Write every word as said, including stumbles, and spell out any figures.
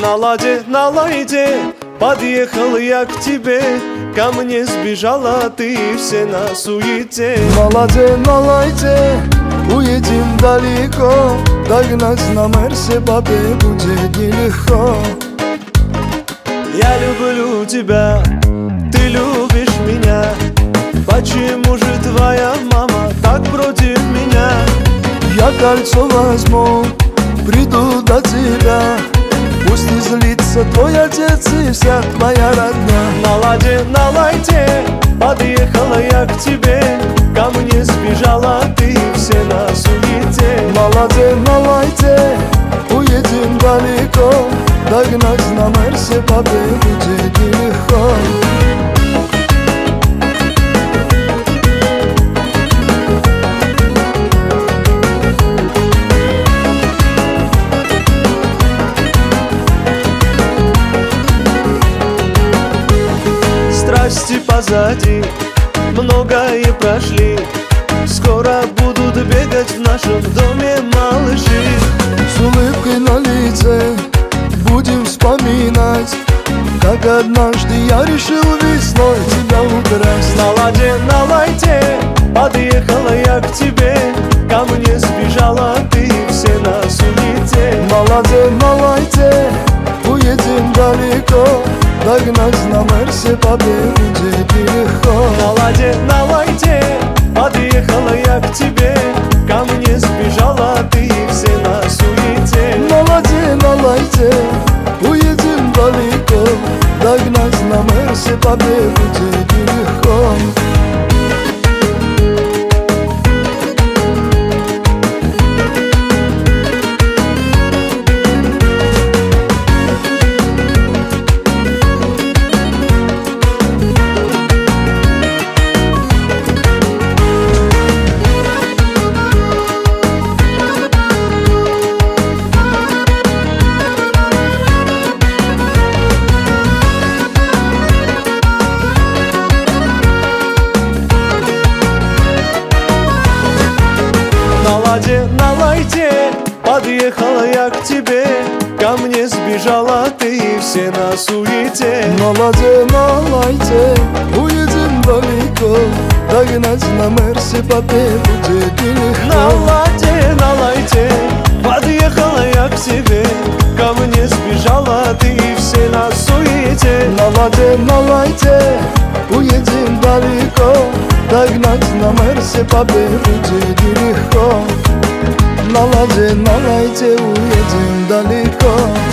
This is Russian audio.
На ладе, на лайте, подъехал я к тебе. Ко мне сбежала ты, все на суете. На ладе, на лайте, уедем далеко. Догнать на Мерсе бабе будет нелегко. Я люблю тебя, ты любишь меня. Почему же твоя мама так против меня? Я кольцо возьму, приду до тебя. Пусть не злится твой отец и вся твоя родня. На ладе, на лайте, подъехала я к тебе. Ко мне сбежала ты, все на суете. На ладе, на лайте, уедем далеко. Догнать на Мерсе бабе будет нелегко. Страсти позади, многое прошли. Скоро будут бегать в нашем доме малыши. С улыбкой на лице будем вспоминать, как однажды я решил весной тебя украсть. На ладе, на лайте, подъехала я к тебе. Ко мне сбежала ты, все на суете. На ладе, на лайте, уедем далеко. Догнать на Мерсе бабе будет нелегко. На ладе, на лайте, подъехала я к тебе. Ко мне сбежала ты, все на суете. На ладе, на лайте, уедем далеко. Догнать на Мерсе бабе будет нелегко. На ладе, на лайте, подъехала я к тебе. Ко мне сбежала ты, все на суете. На ладе, на лайте, уедем далеко. Догнать на Мерсе бабе будет нелегко. На ладе, на лайте, подъехала я к тебе. Ко мне сбежала ты, все на суете. На ладе, на лайте, уедем далеко. Догнать на Мерсе бабе будет нелегко. На ладе, на лайте, уедем далеко.